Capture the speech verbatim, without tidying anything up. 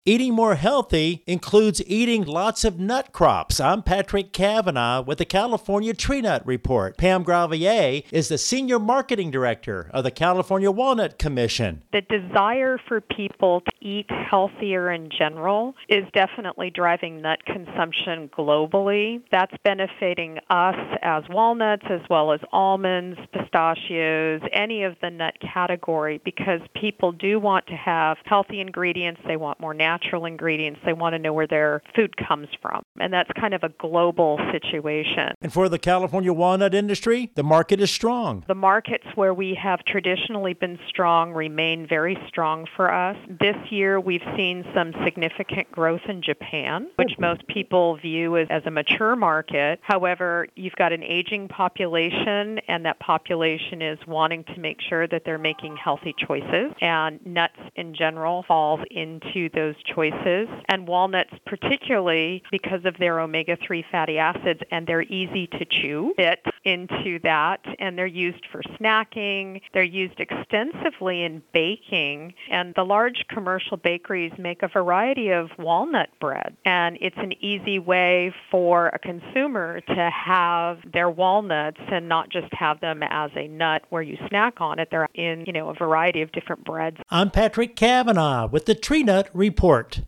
Eating more healthy includes eating lots of nut crops. I'm Patrick Cavanaugh with the California Tree Nut Report. Pam Gravier is the Senior Marketing Director of the California Walnut Commission. The desire for people to eat healthier in general is definitely driving nut consumption globally. That's benefiting us as walnuts as well as almonds, pistachios, any of the nut category, because people do want to have healthy ingredients. They want more natural natural ingredients. They want to know where their food comes from. And that's kind of a global situation. And for the California walnut industry, the market is strong. The markets where we have traditionally been strong remain very strong for us. This year, we've seen some significant growth in Japan, which most people view as, as a mature market. However, you've got an aging population, and that population is wanting to make sure that they're making healthy choices. And nuts in general falls into those choices, and walnuts particularly because of their omega three fatty acids, and they're easy to chew, fit into that, and they're used for snacking. They're used extensively in baking, and the large commercial bakeries make a variety of walnut bread, and it's an easy way for a consumer to have their walnuts and not just have them as a nut where you snack on it. They're in, you know, a variety of different breads. I'm Patrick Cavanaugh with the Tree Nut Report.